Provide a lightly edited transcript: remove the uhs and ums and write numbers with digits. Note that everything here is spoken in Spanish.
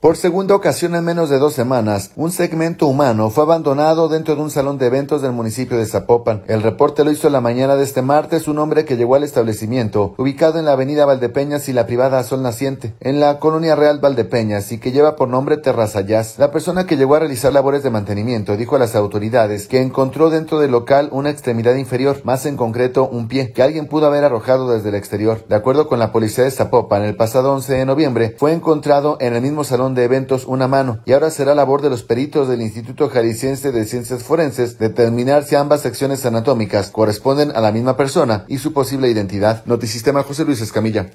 Por segunda ocasión en menos de 2 semanas, un segmento humano fue abandonado dentro de un salón de eventos del municipio de Zapopan. El reporte lo hizo la mañana de este martes un hombre que llegó al establecimiento, ubicado en la avenida Valdepeñas y la privada Sol Naciente, en la colonia Real Valdepeñas, y que lleva por nombre Terrazayás. La persona que llegó a realizar labores de mantenimiento dijo a las autoridades que encontró dentro del local una extremidad inferior, más en concreto un pie, que alguien pudo haber arrojado desde el exterior. De acuerdo con la policía de Zapopan, el pasado 11 de noviembre fue encontrado en el mismo salón de eventos una mano, y ahora será labor de los peritos del Instituto Jalisciense de Ciencias Forenses determinar si ambas secciones anatómicas corresponden a la misma persona y su posible identidad. Notisistema, José Luis Escamilla.